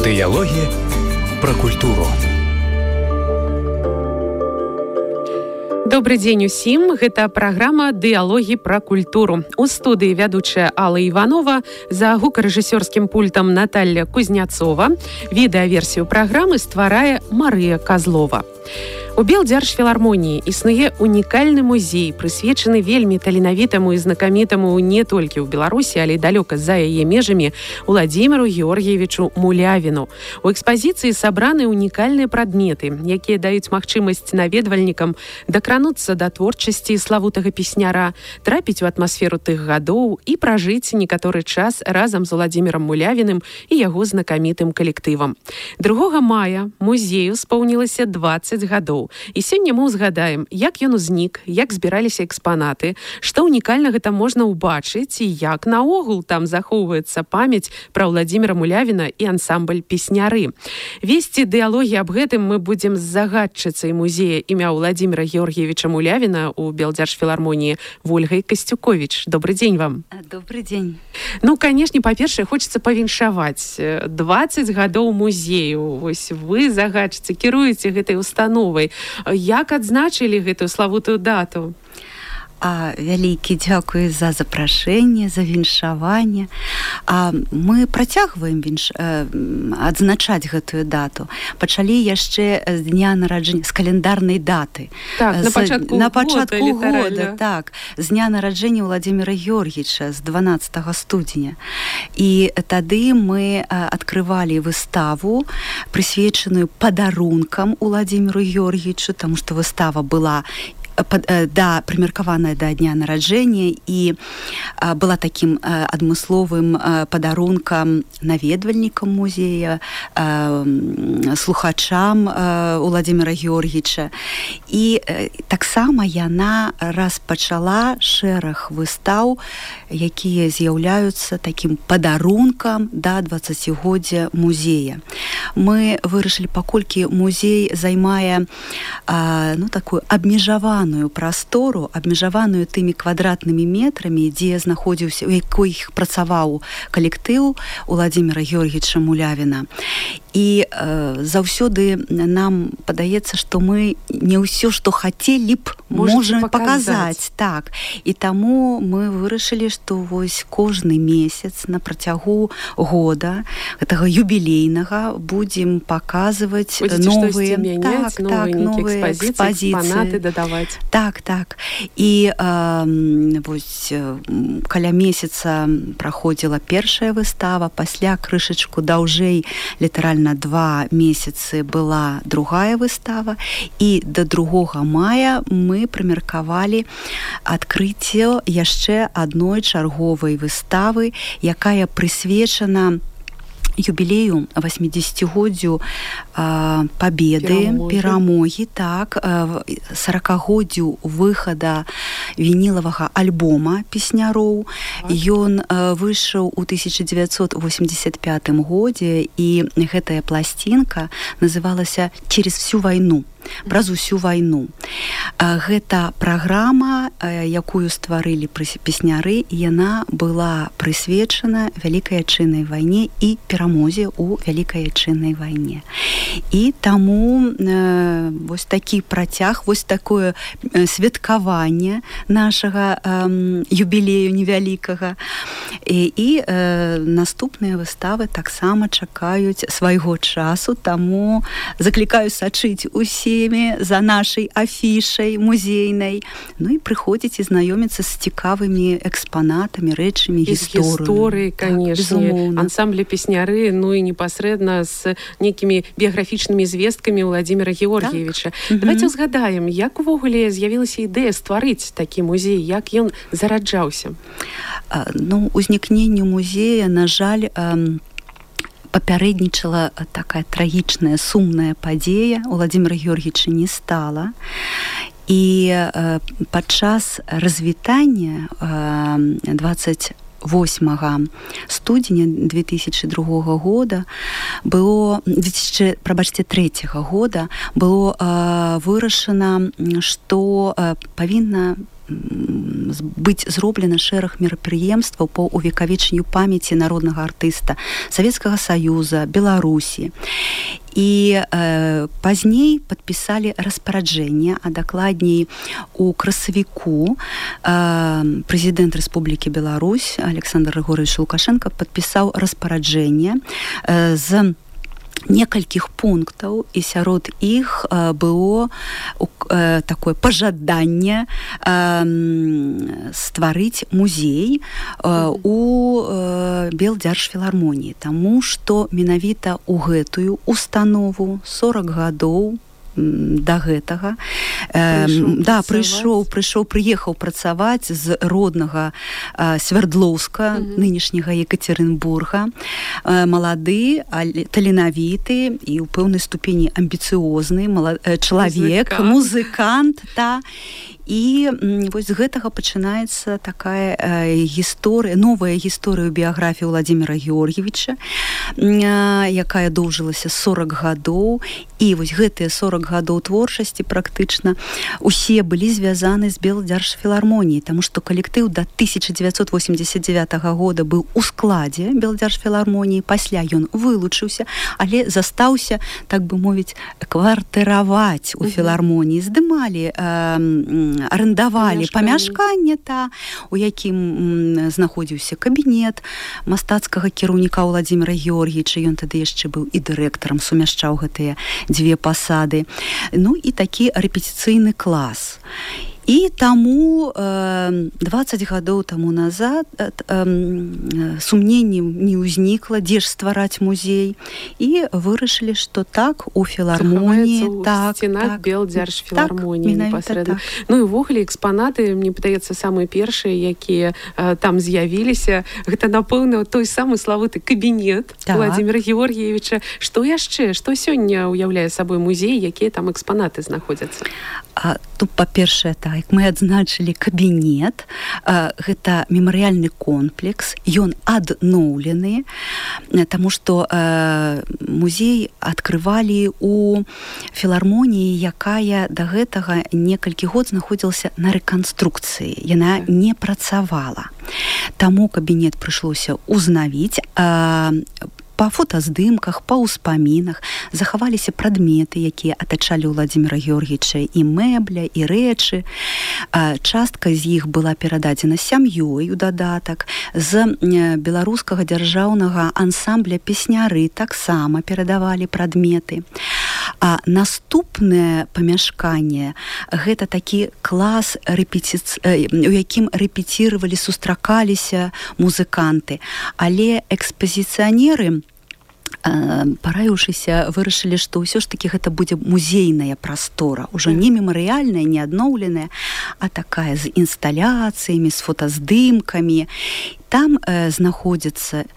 Дыялогі пра культуру. Добрый дзень усім. Гэта праграма «Дыялогі пра культуру». У студыі вядучая Алла Іванова, за гукарэжысёрскім пультам Наталья Кузняцова. Відэаверсію праграмы стварае Марыя Казлова. У Белдзяржфілармоніі існуе унікальны музей, прысвечаны вельмі таленавітаму і знакамітаму не толькі ў Беларусі, але і далёка за яе межамі Уладзіміру Георгіевічу Мулявіну. У экспазіцыі сабраны унікальныя прадметы, якія даюць магчымасць наведвальнікам дакрануцца да творчасці славутага песняра, трапіць у атмасферу тых гадоў і пражыць некаторы час разам з Уладзімірам Мулявіным і яго знакамітым калектывам. 2 мая музею споўнілася 20 гадоў. І сёння мы ўзгадаем, як ён узнік, як збіраліся экспанаты, што унікальнага там можна ўбачыць і як наогул там захоўваецца памяць пра Уладзіміра Мулявіна і ансамбль песняры. Весці дыялогі аб гэтым мы будзем з загадчыцай музея імя Уладзіміра Георгіевіча Мулявіна у Белдзяржфілармоніі Вольгай Касцюковіч. Добрый дзень вам. Добрый дзень. Ну, канешне, па-першае, хочацца павіншаваць. 20 гадоў музею. Вось вы, загадчыцы, кіруеце гэтай установай. Як адзначылі гэтую славутую дату? Вялікі дзякуй за запрашэнне, за віншаванне. Мы працягваем адзначаць гэтую дату. Пачалі яшчэ з дня нараджэння, з каляндарнай даты. Так, на пачатку года. Так, з дня нараджэння Уладзіміра Георгіевіча з 12 студзеня. І тады мы адкрывалі выставу, прысвечаную падарункам Уладзіміру Георгіевічу, таму што выстава была прымеркаваная да дня нараджэння і была такім адмысловым падарункам наведвальнікам музея, слухачам Уладзіміра Георгіевіча. І таксама яна распачала шэраг выстаў, якія з'яўляюцца такім падарункам да 20-годдзя музея. Мы вырашылі, паколькі музей займае такую абмежаваную прастору, абмежаваную тымі квадратнымі метрамі, дзе знаходзіўся, у якіх працаваў калектыў Уладзіміра Георгіевіча Мулявіна. І заўсёды нам падаецца, што мы не ўсё, што хацелі б, можам паказаць. Так. І таму мы вырашылі, што вось кожны месяц на працягу года гэтага юбілейнага будзем паказваць новыя экспазіцыі, экспанаты дадаваць. Так. І вось каля месяца праходзіла першая выстава, пасля крышачку даўжэй, літаральна 2 месяцы была другая выстава, і да 2 мая мы прымеркавалі адкрыццё яшчэ адной чарговай выставы, якая прысвечана юбілею 80-годдзю пабеды, перамогі, так, 40-годдзю выхада вінілавага альбома песняроў. Ён выйшаў у 1985 годзе, і гэтая пласцінка называлася «Через всю вайну». Праз усю вайну. Гэта праграма, якую стварылі песняры, яна была прысвечана Вялікай Айчыннай вайне і перамозе ў Вялікай Айчыннай вайне. І таму вось такі працяг, вось такое святкаванне нашага юбілею невялікага. І наступныя выставы таксама чакаюць свайго часу, таму заклікаю сачыць усімі за нашай афішай музейнай. Ну і прыходзіць і знаёміцца з цікавымі экспанатамі, рэчамі, гісторыяй, канешне, ансамблі песняры, ну і непасрэдна з нейкімі біяграфічнымі звесткамі Уладзіміра Георгіевіча. Давайте ўзгадаем, як увогуле з'явілася ідэя стварыць такі музей, як ён зараджаўся? Узнікненню музея, на жаль, папярэднічала такая трагічная, сумная падзея. Уладзіміра Георгіевіча не стала. І падчас развітання 28 студзеня 2002 года было, 2003 года было вырашана, што павінна быць зроблена шэраг мерапрыемстваў по увекавечанню памяці народнага артыста Савецкага Саюза, Беларусі. І пазней падпісалі распараджэнне, а дакладней у красавіку прэзідэнт Рэспублікі Беларусь Александр Григорьевич Лукашенко падпісаў распараджэнне з некалькіх пунктаў, і сярод іх было такое пажаданне стварыць музей у Белдзяржфілармоніі, таму што менавіта ў гэтую установу 40 гадоў да гэтага прыехаў працаваць з роднага Свердлоўска, нынешняга Екатеринбурга, малады, таленавіты і ў пэўнай ступені амбіцыёзны чалавек, музыкант, і вось з гэтага пачынаецца такая гісторыя, новая гісторыя біяграфіі Владимира Георгиевича, якая доўжылася 40 гадоў, і вось гэтыя 40 гадоў творчасці практычна усе былі звязаны з Белдзяржфілармоніяй, таму што калектыў да 1989 года быў у складзе Белдзяржфілармоніі, пасля ён вылучыўся, але застаўся, так бы мовіць, квартыраваць у філармоніі, здымалі арендавалі памяшканне, у якім знаходзіўся кабінет мастацкага кіраўніка Владимира Георгиевича, ён тады яшчэ быў і дырэктарам, сумяшчаў гэтыя дзве пасады, ну і такі рэпетыцыйны клас. І таму 20 гадоў таму назад сумненняў не ўзнікла, дзе ж ствараць музей, і вырашылі, што так, у філармоніі, сценах Белдзяржфілармоніі непасрэдна. Ну і ўвогуле экспанаты, мне падаецца, самыя першыя, якія там з'явіліся, гэта, напэўна, той самы славуты кабінет Владимира Георгиевича. Што яшчэ, што сёння ўяўляе сабой музей, якія там экспанаты знаходзяцца? Тут, па-першае, як мы адзначылі, кабінет, гэта мемарыяльны комплекс, ён адноўлены, таму што музей адкрывалі у філармоніі, якая да гэтага некалькі год знаходзілася на рэканструкцыі, яна не працавала. Таму кабінет прыйшлося ўзнавіць, па фотаздымках, па ўспамінах захаваліся прадметы, якія атачалі Владимира Георгиевича, і мэбля, і рэчы. Частка з іх была перададзена сям'ёй у дадатак. З беларускага дзяржаўнага ансамбля песняры таксама перадавалі прадметы. А наступнае памяшканне гэта такі клас, у якім рэпетировали, сустракаліся музыканты, але экспазіцыянеры, параіўшыся, вырашылі, што ўсё ж такі гэта будзе музейная прастора, ужо не мемарыяльная, не адноўленая, а такая з інсталяцыямі, з фотаздымкамі. Там знаходзяцца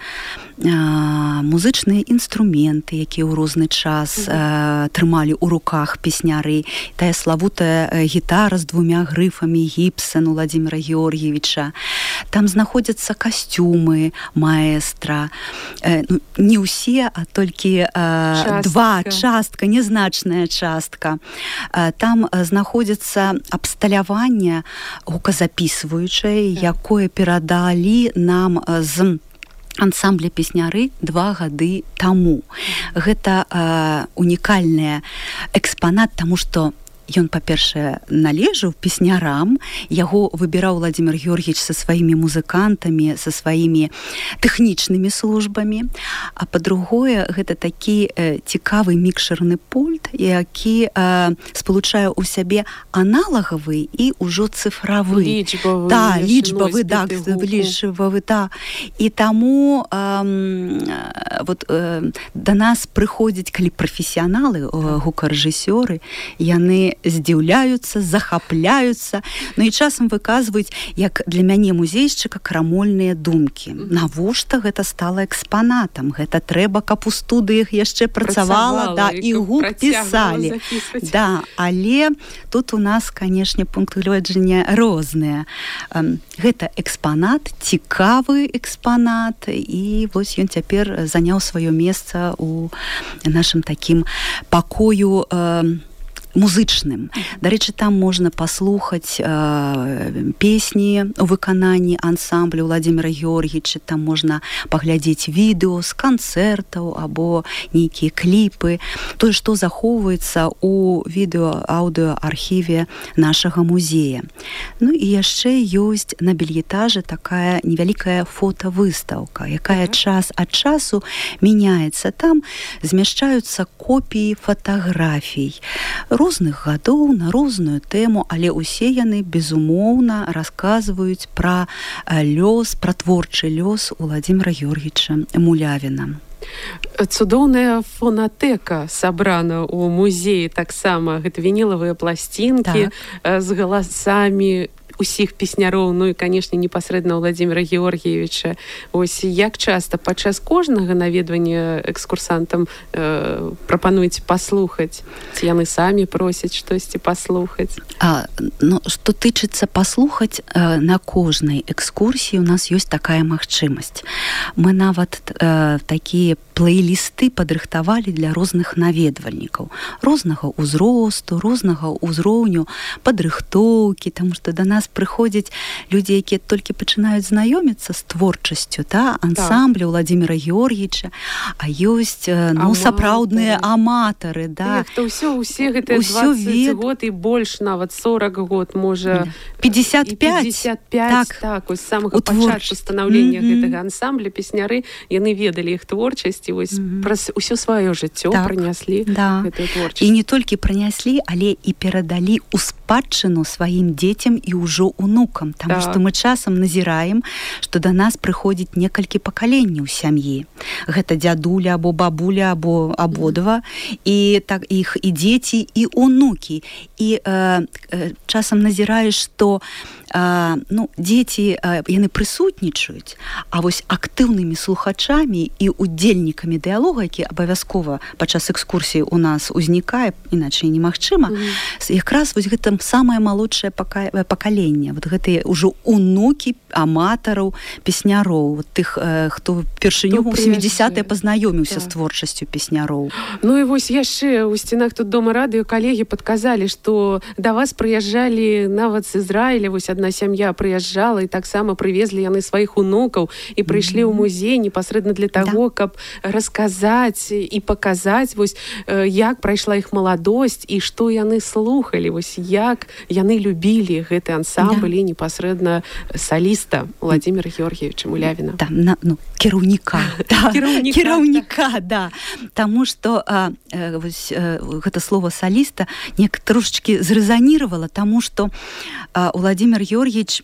музычныя інструменты, якія ў розны час трымалі ў руках песняры. Тая славутая гітара з 2 грыфамі Гібсон Владимира Георгиевича. Там знаходзяцца касцюмы маэстра. Не ўсе, а толькі частка, незначная частка. Там знаходзіцца абсталяванне гуказапісваючае, якое перадалі нам з ансамбля песняры 2 гады таму. Гэта унікальны экспанат, таму што ён, па-першае, належаў песнярам, яго выбіраў Владимир Георгиевич са сваімі музыкантамі, са сваімі тэхнічнымі службамі, а па-другое, гэта такі цікавы мікшерны пульт, які спалучае ў сябе аналагавы і ўжо цифравы. Лічбавы, і таму да нас прыходзяць, калі прафесіяналы, гукарэжысёры, яны здзіўляюцца, захапляюцца, ну і часам выказваюць, як для мяне музейшчыка, крамольныя думкі. Навошта гэта стала экспанатам? Гэта трэба, каб у студыях яшчэ працавала, і гук пісалі. Але тут у нас, канешне, пункты гледжання розныя. Гэта экспанат, цікавы экспанат, і вось ён цяпер заняў сваё месца у нашым такім пакою музычным. Дарэчы, там можна паслухаць песні у выкананні ансамблю Владимира Георгиевича, там можна паглядзець відэо з канцэртаў або нейкія кліпы, тое, што захоўваецца у відэа-аўдыоархіве нашага музея. Ну і яшчэ ёсць на бельетажы такая невялікая фотавыстаўка, якая час ад часу мяняецца. Там змяшчаюцца копіі фатаграфій розных гадоў на розную тэму, але ўсе яны, безумоўна, расказваюць пра лёс, пра творчы лёс Владимира Георгиевича Мулявіна. Цудоўная фонатэка сабрана ў музеі таксама. Гэта вінілавыя пласцінкі з галасамі усіх песняроў, ну і, канешне, непасрэдна Владимира Георгиевича. Ось як часта падчас кожнага наведвання экскурсантам прапануеце паслухаць? Ці яны самі просяць штосьці паслухаць? Ну, што тычыцца паслухаць, на кожнай экскурсіі у нас ёсць такая магчымасць. Мы нават такія плейлісты падрыхтавалі для розных наведвальнікаў, рознага ўзросту, рознага ўзроўню падрыхтоўкі, таму што да нас прыходзяць людзі, якія толькі пачынаюць знаёміцца з творчасцю, ансамбля Владимира Георгиевича, а ёсць сапраўдныя аматары. Хто усе гэтыя 20 год і больш, нават 40 год, можа 55. Так, ось з самага пачатку станаўлення гэтага ансамбля песняры, яны ведалі іх творчасць, і вось праз усё сваё жыццё прыняслі гэтую творчасць. І не толькі прыняслі, але і перадалі ў спадчыну сваім дзецям і ўжо унукам, таму што мы часам назіраем, што да нас прыходзіць некалькі пакаленняў сям'і. Гэта дзядуля або бабуля або абодва, і так іх і дзеці, і унукі. І часам назіраеш, што дзеці, яны прысутнічаюць, а вось актыўнымі слухачамі і удзельнікамі дыялога, які абавязкова падчас экскурсіі у нас узнікае, іначай немагчыма, якраз вось гэта самае малодшае пакаленне, вот гэтыя ўжо унукі аматараў, песняроў, тых, хто впершыню ў 70-е пазнаёміўся з творчасцю песняроў. Ну і вось яшчэ ў сценах тут дома радыё калегі падказалі, што да вас прыязджалі нават з Ізраіля, вось адна сям'я прыязджала, і таксама прывезлі яны сваіх унукаў і прыйшлі ў музей непасрэдна для таго, каб расказаць і паказаць, вось як прайшла іх маладосць і што яны слухалі, вось як яны любілі гэты ансамбль і непасрэдна саліста Владимира Георгиевича Мулявіна. Кіраўніка. Таму што гэта слова саліста неяк трошечкі зрэзаніравала, таму што Владимир Георгиевич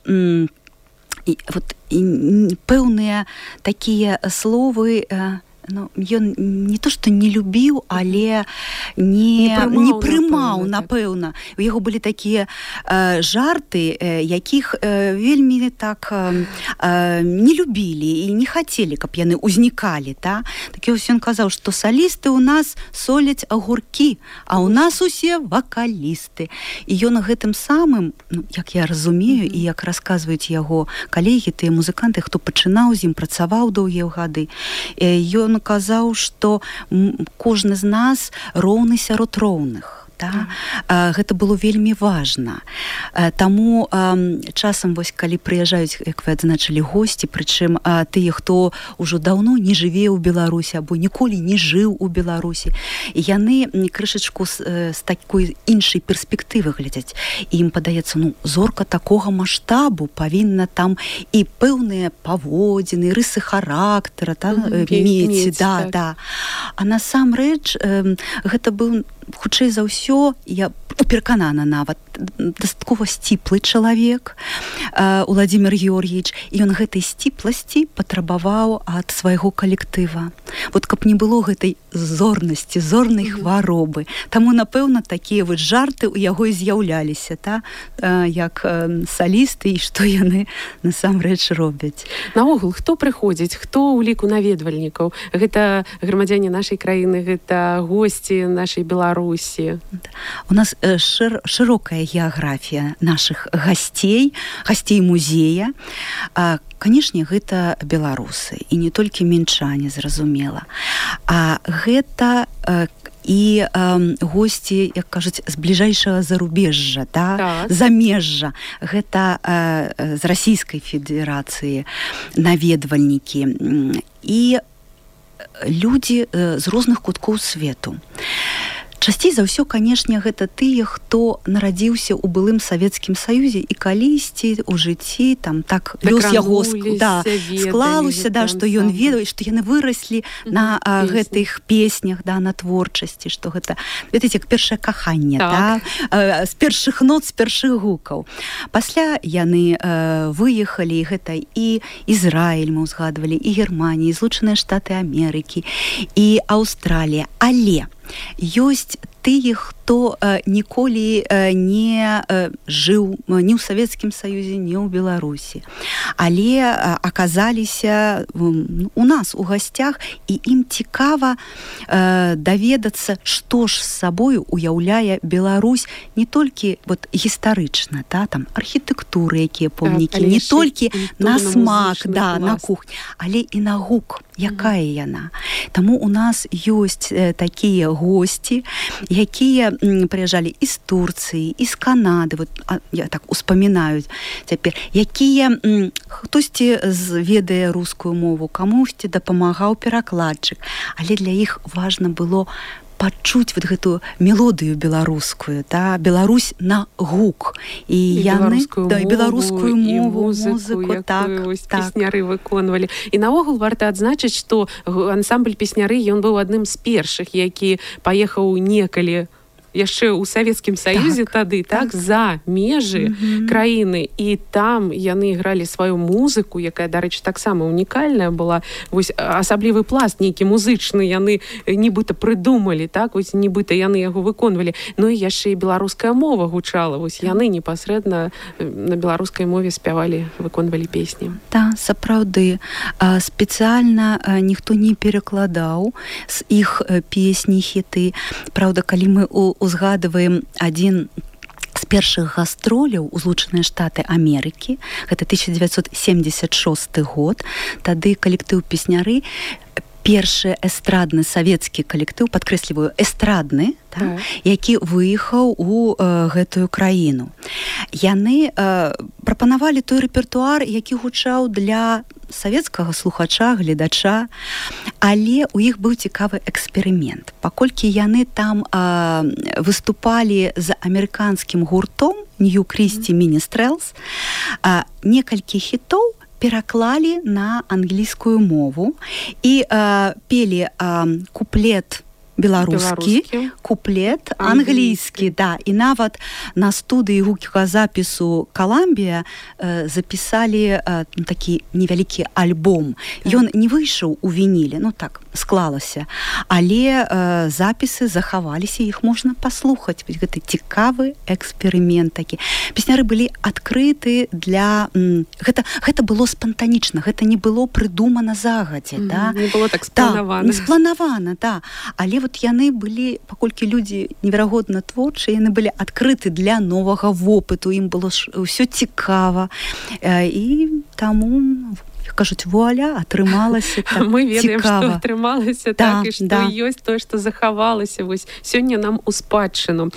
пэўныя такія словы ён не то што не любіў, але не прымаў, напэўна. У яго былі такія жарты, якіх вельмі так не любілі і не хацелі, каб яны ўзнікалі. Такі вось ён казаў, што салісты ў нас соляць агуркі, а ў нас усе вакалісты. І ён гэтым самым, як я разумею, і як расказваюць яго калегі, тыя музыканты, хто пачынаў з ім, працаваў доўгія гады, ён казаў, што кожны з нас роўны сярод роўных. Гэта было вельмі важна. Таму часам, вось, калі прыязджаюць, як вы адзначылі, госці, прычым тыя, хто ўжо даўно не жыве ў Беларусі або ніколі не жыў у Беларусі, яны крышачку з такой іншай перспектывы глядзяць. І ім падаецца, зорка такога маштабу павінна там і пэўныя паводзіны, рысы характара мець. А насамрэч гэта быў хутчэй за ўсё, я пераканана нават, дастаткова сціплы чалавек Владимир Георгиевич, і ён гэтай сціпласці патрабаваў ад свайго калектыва. Вот каб не было гэтай зорнасці, зорнай хваробы. Таму, напэўна, такія вот жарты ў яго і з'яўляліся, як салісты, і што яны насамрэч робяць. Наогул, хто прыходзіць, хто ў ліку наведвальнікаў? Гэта грамадзяне нашай краіны, гэта госці нашай Беларусі. У нас шырокая геаграфія нашых гасцей музея. Канешне, гэта беларусы, і не толькі мінчане, зразумела. А гэта і госці, як кажуць, з бліжэйшага зарубежжа, замежжа. Гэта з Расійскай Федэрацыі наведвальнікі і людзі з розных куткоў свету. Часцей за ўсё, канешне, гэта тыя, хто нарадзіўся ў былым Савецкім Саюзе і калісьці ў жыцці, там так лёс яго склалася, што ён ведаў, што яны выраслі на гэтых песнях, на творчасці, што гэта, ведаеце, як першае каханне, з першых нот, з першых гукаў. Пасля яны выехалі, гэта і Ізраіль мы ўзгадвалі, і Германія, і Злучаныя Штаты Амерыкі, і Аўстралія, але ёсць тыя, хто ніколі не жыў ні ў Савецкім Саюзе, ні ў Беларусі, але аказаліся у нас у гасцях, і ім цікава даведацца, што ж з сабою уяўляе Беларусь не толькі гістарычна, там архітэктуры, якія помнікі, не толькі на смак, на кухні, але і на гук, якая яна. Таму у нас ёсць такія госці, якія прыязджалі і з Турцыі, і з Канады, я так успамінаю цяпер, якія хтосьці ведае рускую мову, камусьці дапамагаў перакладчык, але для іх важна было пачуць гэтую мелодыю беларускую, Беларусь на гук. І яны беларускую мову, музыку, песняры выконвалі. І наогул варта адзначыць, што ансамбль песняры, ён быў адным з першых, які паехаў некалі яшчэ ў Савецкім Саюзе тады, за межы краіны, і там яны ігралі сваю музыку, якая, дарэчы, таксама унікальная была. Вось асаблівы пласт нейкі музычны яны нібыта прыдумалі, нібыта яны яго выконвалі. Ну і яшчэ і беларуская мова гучала. Вось яны непасрэдна на беларускай мове спявалі, выконвалі песні. Сапраўды. Спецыяльна ніхто не перакладаў з іх песні, хіты. Праўда, калі мы узгадываем адзін з першых гастроляў у Злучаныя Штаты Амерыкі, гэта 1976 год, тады калектыў песняры, першы эстрадны савецкі калектыў, падкрэсліваю, эстрадны, які выехаў у гэтую краіну. Яны прапанавалі той рэпертуар, які гучаў для савецкага слухача, гледача, але у іх быў цікавы эксперымент. Паколькі яны там выступалі з амерыканскім гуртом New Christy Minstrels, некалькі хітоў пераклалі на англійскую мову і пелі куплет беларускі, куплет англійскі, і нават на студыі гуказапісу Коламбія запісалі такі невялікі альбом. Ён не выйшаў у вініле, так склалася, але запісы захаваліся, іх можна паслухаць. Гэта цікавы эксперымент такі. Песняры былі адкрыты для... Гэта было спантанічна, гэта не было прыдумана загадзя. Не было так спланавана. Не спланавана, але яны былі, паколькі людзі неверагодна творчыя, яны былі адкрыты для новага вопыту, ім было ўсё цікава, і таму, кажуць, вуаля, атрымалася так. Мы ведаем, што атрымалася так, і што ёсць тое, што захавалася. Вось сёння нам у спадчыну.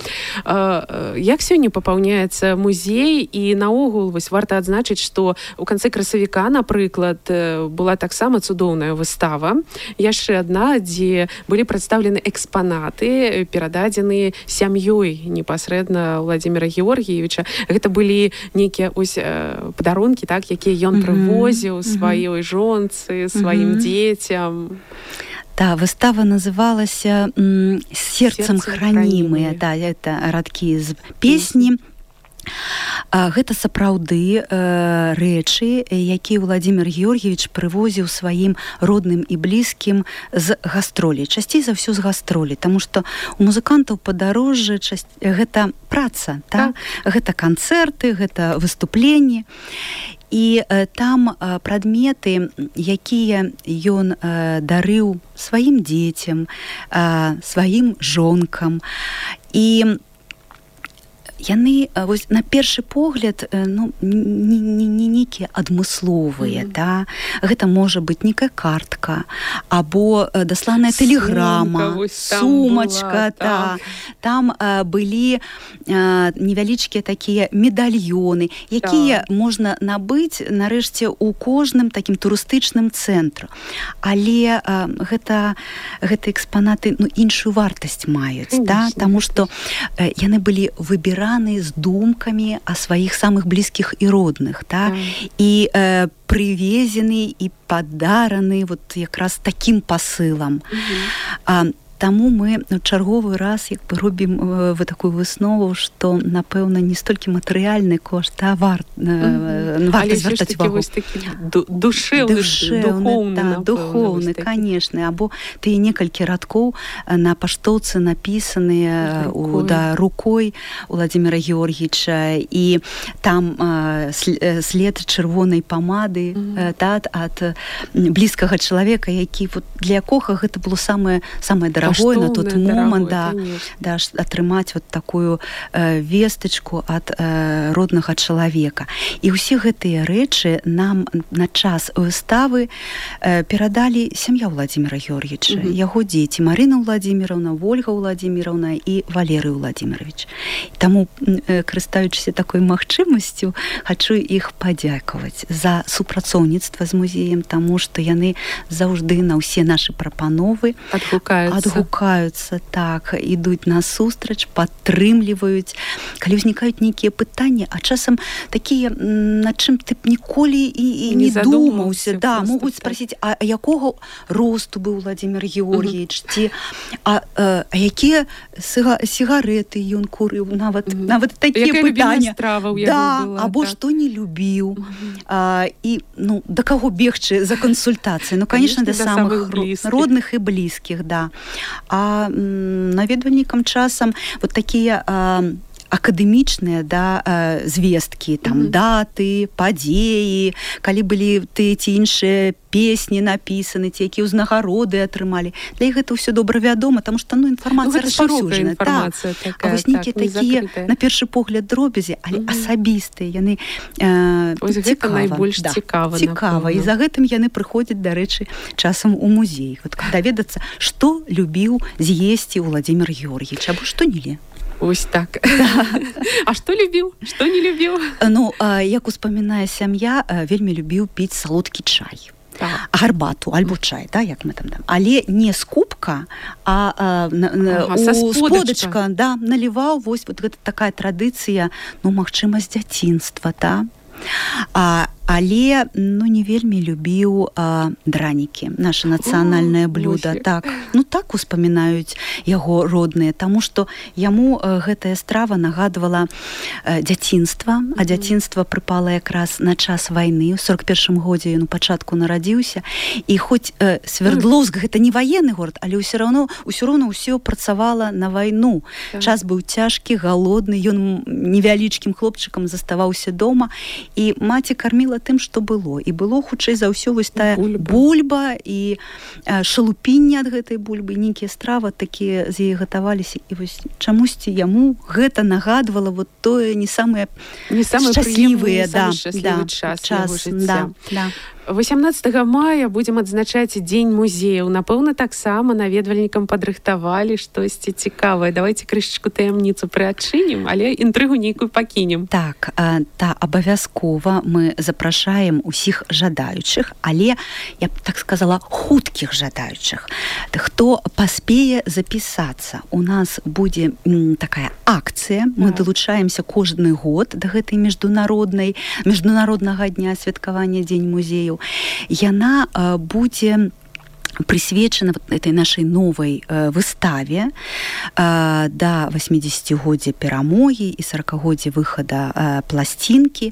Як сёння папаўняецца музей, і наогул вось варта адзначыць, што ў канцы красавіка, напрыклад, была таксама цудоўная выстава, яшчэ адна, дзе былі прадстаўлены экспанаты, перададзеныя сям'ёй непасрэдна Владзіміра Георгіевіча. Гэта былі нейкія падарункі, якія ён прывозіў сваёй жонцы, сваім дзецям. Выстава называлася «Сердцем хранимые». Это радкі з песні. Гэта сапраўды рэчы, якія Владзімір Георгіевіч прывозіў сваім родным і блізкім з гастролей. Часцей за ўсё з гастролей, таму што у музыкантаў падарожжа гэта праца, гэта канцэрты, гэта выступленні. І там прадметы, якія ён дарыў сваім дзецям, сваім жонкам. І яны вось на першы погляд ну не нейкія адмысловыя, да, гэта можа быць нейкая картка або дасланая тэлеграма, сумачка, да. Там былі невялічкія такія медальёны, якія можна набыць нарэшце у кожным такім турыстычным цэнтру. Але гэта экспанаты ну іншую вартасць маюць, да, таму што яны былі выбіраны з думкамі о сваіх самых блізкіх і родных, да, і прывезены і падараны вот якраз такім пасылам. Таму мы чарговы раз як бы робім такую выснову, што напэўна не столькі матэрыяльны кошт, а варта звяртаць увагу. Духоўны, канешне, або тыя некалькі радкоў на паштоўцы напісаныя рукой Уладзіміра Георгійча, і там след чырвонай памады ад блізкага чалавека, які для якога гэта было самае дарагое на тот момент, да, атрымаць вот такую вестачку ад роднага чалавека. І ўсе гэтыя рэчы нам на час выставы перадалі сям'я Уладзіміра Георгійча, яго дзеці Марына Уладзіміровна, Ольга Уладзіміровна і Валерый Уладзімірович. Таму, карыстаючыся такой магчымасцю, хачу іх падзякаваць за супрацоўніцтва з музеем, таму што яны заўжды на ўсе нашы прапановы адгукаюцца, так, ідуць насустрач, падтрымліваюць. Калі ўзнікаюць нейкія пытанні, а часам такія, над чым ты б ніколі і не думаўся, да, могуць спрасіць, а якога росту быў Уладзімір Георгійч, ці якія сігарэты ён курыў, нават такія пытанні. Да, або што не любіў. І, ну, да каго бегчы за кансультацыяй? Ну, конечно, да самых родных і блізкіх, да. А наведвальнікам часам вот такія акадэмічныя, да, звесткі, там даты, падзеі, калі былі тыя ці іншыя песні напісаны, ці якія ўзнагароды атрымалі. Для іх гэта ўсё добра вядома, таму што інфармацыя распаўсюджаная. А вось нейкія такія на першы погляд дробязі, але асабістыя, яны цікава. І за гэтым яны прыходзяць, дарэчы, часам у музей. Даведацца, што любіў з'есці Уладзімір Георгійч, або што не ле. Ось так. А што любіў? Што не любіў? Ну, як успамінае сям'я, вельмі любіў піць салодкі чай. Гарбату, альбо чай, да, як мы там. Але не з кубка, а сподачка, да, наліваў, вось вот гэта такая традыцыя, ну, магчыма, з дзяцінства, да. Але, ну, не вельмі любіў дранікі, наша нацыянальнае блюдо. Так, ну, так успамінаюць яго родныя, таму што яму гэтая страва нагадвала дзяцінства, а дзяцінства прыпала якраз на час вайны. У 41-м годзе ён у пачатку нарадзіўся, і хоць Свердловск гэта не ваенны горад, але ўсё роўно ўсё працавала на вайну. Час быў цяжкі, галодны, ён невялічкім хлопчыкам заставаўся дома, і маці карміла тым, што было. І было, хутчэй за ўсё, вось тая бульба і шалупінне ад гэтай бульбы, нейкія стравы такія з яе гатаваліся. І вось чамусьці яму гэта нагадвала вот тое не самыя шчаслівыя час яго жыцця. 18 мая будзем адзначаць Дзень музеяў. Напэўна, таксама наведвальнікам падрыхтавалі штосьці цікавае. Давайте крышачку таямніцу прыадчынім, але інтрыгу нейкую пакінем. Так, абавязкова мы запрашаем усіх жадаючых, але, я б так сказала, хуткіх жадаючых. Хто паспее запісацца. У нас будзе такая акцыя. Мы далучаемся кожны год да гэтай міжнароднага дня святкавання Дзень музеяў. Яна будзе прысвечана этой нашай новай выставе да 80-годдзя перамогі і 40-годдзя выхада пласцінкі.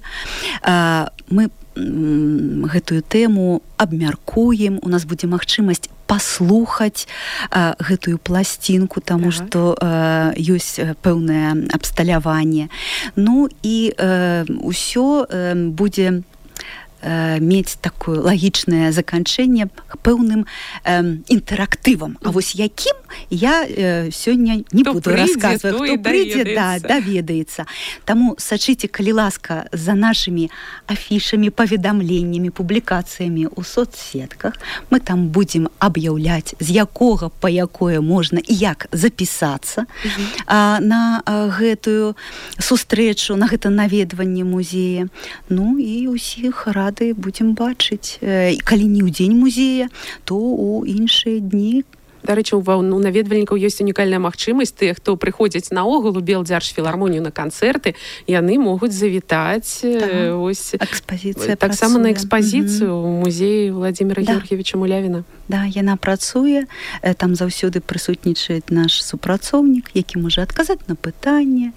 Мы гэтую тэму абмяркуем, у нас будзе магчымасць паслухаць гэтую пласцінку, таму што ёсць пэўнае абсталяванне. Ну і ўсё будзе мець такое лагічнае заканчэнне пэўным інтэрактывам. А вось якім я сёння не буду расказваць. Хто прыйдзе, даведаецца. Таму сачыце, калі ласка, за нашымі афішамі, паведамленнямі, публікацыямі ў соцсетках. Мы там будзем аб'яўляць, з якога па якое можна і як запісацца на гэтую сустрэчу, на гэта наведванне музея. Ну і ўсіх рады будзем бачыць. Калі не ў дзень музея, то ў іншыя дні. Дарэчы, у наведвальнікаў ёсць унікальная магчымасць. Тыя, хто прыходзяць наогул у Белдзяржфілармонію на канцэрты, яны могуць завітаць таксама на экспазіцыю ў музеі Владзіміра Георгіевіча Мулявіна. Да, яна працуе, там заўсёды прысутнічае наш супрацоўнік, які можа адказаць на пытанне,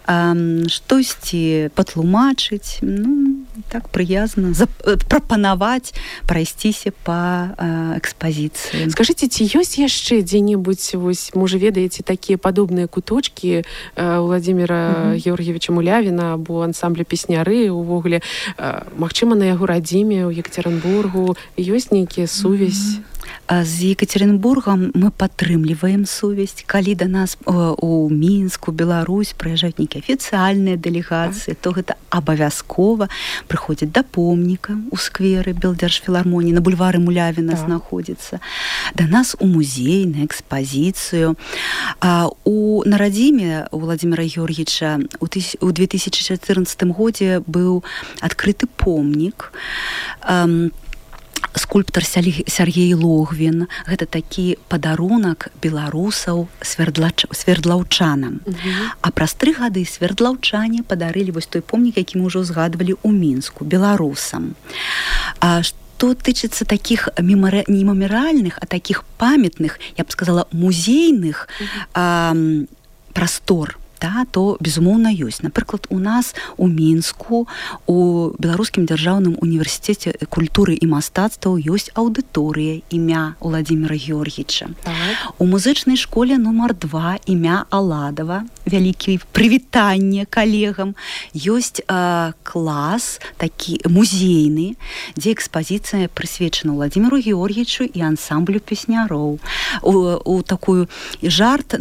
штосьці патлумачыць, так прыязна прапанаваць прайсціся па экспазіцыі. Скажыце, ці ёсць яшчэ дзе-небудзь, можа, ведаеце такія падобныя куточкі Владзіміра Георгіевіча Мулявіна або ансамбля песняры, увогуле, магчыма, на яго радзіме ў Екатеринбургу ёсць нейкія сувязь? З Екатеринбургам мы падтрымліваем сувязь. Калі да нас у Мінску, Беларусь прыязджаюць нейкія афіцыяльныя дэлегацыі, то гэта абавязкова прыходзяць да помніка ў скверы Белдзяржфілармоніі, на бульвары Мулявіна знаходзіцца. Да нас у музей, на экспазіцыю. На радзіме у Владзіміра Георгіевіча у 2014 годзе быў адкрыты помнік. Скульптар Сергей Логвін. Гэта такі падарунак беларусаў свердлаўчанам. А праз 3 гады свердлаўчане падарылі вось той помнік, які мы ўжо згадвалі ў Мінску, беларусам. Што тычыцца такіх не мемарыяльных, а такіх памятных, я б сказала, музейных прастор, то, безумоўна, ёсць. Напрыклад, у нас у Мінску, у Беларускім дзяржаўным універсітэце культуры і мастацтваў ёсць аўдыторыя імя Владзіміра Георгіевіча. У музычнай школе нумар 2 імя Аладава, вялікі прывітанне калегам. Ёсць клас такі музейны, дзе экспазіцыя прысвечана Владзіміру Георгіевічу і ансамблю песняроў. У такую жарт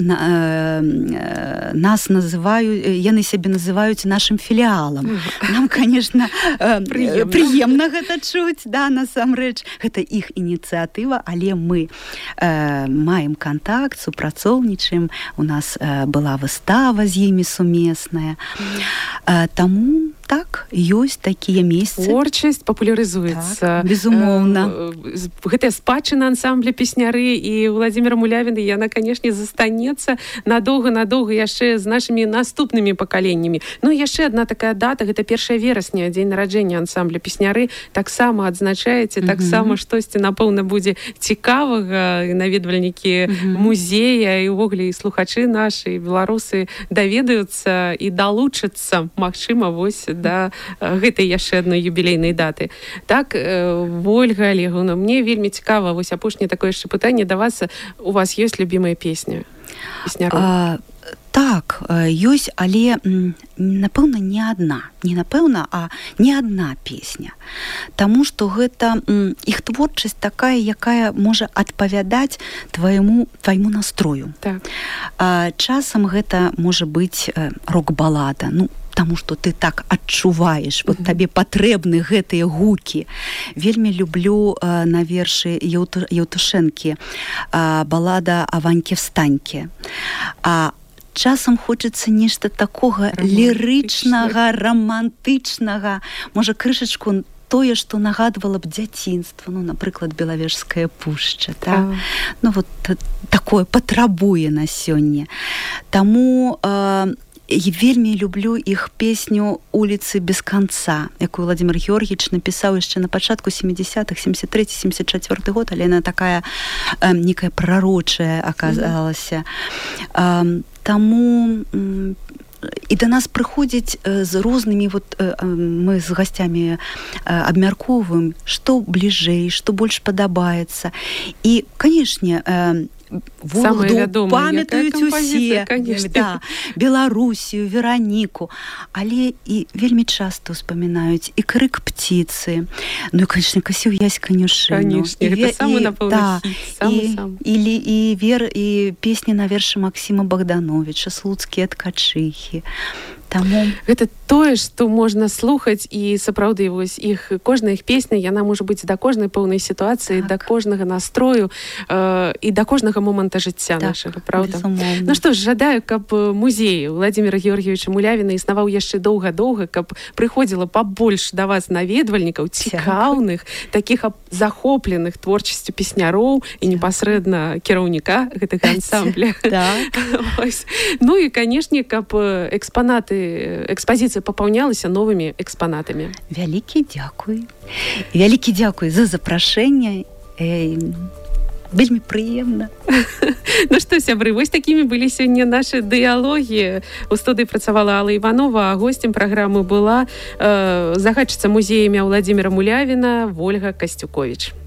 нас яны сябе называюць нашым філіалам. Нам, конечно, прыемна гэта чуць, насамрэч. Гэта іх ініцыятыва, але мы маем кантакт, супрацоўнічаем. У нас была выстава з імі сумесная. Таму так, ёсць такія месцы. Творчасць папулярызуецца. Так, безумоўна. Гэтая спадчына ансамбля песняры і Владзіміра Мулявіна, яна, канешне, застанецца надоўга яшчэ з нашымі наступнымі пакаленнямі. Ну, яшчэ адна такая дата, гэта 1 верасня, дзень нараджэння ансамбля песняры. Таксама адзначаеце, таксама штосьці, напэўна, будзе цікавага. Наведвальнікі музея і ўвогуле і слухачы нашы, і беларусы даведаюцца і далучацца, магчыма, вось да гэтай яшчэ адной юбілейнай даты. Так, Ольга Олеговна, мне вельмі цікава, вось апошняе такое яшчэ пытанне да вас. У вас ёсць любімая песня песняру? Так, ёсць, але, напэўна, не адна песня. Таму што гэта іх творчасць такая, якая можа адпавядаць твайму настрою. Так. Часам гэта можа быць рок-балада, таму што ты так адчуваеш, табе патрэбны гэтыя гукі. Вельмі люблю на вершы Еўтушэнкі балада «А Ваньке-встаньке». Часам хочацца нешта такога лірычнага, рамантычнага, можа, крышачку тое, што нагадвала б дзяцінства, напрыклад, Белавежская пушча, так? Такое патрабуе на сёння. Таму вельмі люблю іх песню «Улицы без конца», якую Владзімір Георгіевіч напісаў яшчэ на пачатку 70-х, 73-74 год, але яна такая некая прарочая аказалася. Таму і да нас прыходзяць з рознымі, мы з гасцямі абмяркоўваем, што бліжэй, што больш падабаецца. І, канешне, Вологду памятаюць усе, да, Беларусію, Вераніку, але і вельмі часто успамінаюць і крык птицы, ну і, конечно, Касіў Ясь Канюшыну. Конечно, гэта самы, напэўна, хіт, і песні на вершы Максіма Богдановича, слуцкія ткачыхі. Таму... Гэта тое, што можна слухаць, і сапраўды вось іх кожная іх песня, яна можа быць да кожнай пэўнай сітуацыі, да кожнага настрою і да кожнага моманта жыцця нашага, правда? Безумоўна. Ну што ж, жадаю, каб музей Владзіміра Георгіевіча Мулявіна існаваў яшчэ доўга-доўга, каб прыходзіла пабольш да вас наведвальнікаў, цікаўных, такіх захопленых творчасцю песняроў і непасрэдна кіраўніка гэтага ансамбля. Ну і, канешне, каб экспазіцыя папаўнялася новымі экспанатамі. Вялікі дзякуй за запрашэнне. Вельмі прыемна. Ну што, сябры, вось такімі былі сёння нашы дыялогі. У студыі працавала Алла Іванова, а госцем праграмы была загадчыца музея імя Владзіміра Мулявіна Вольга Касцюковіч.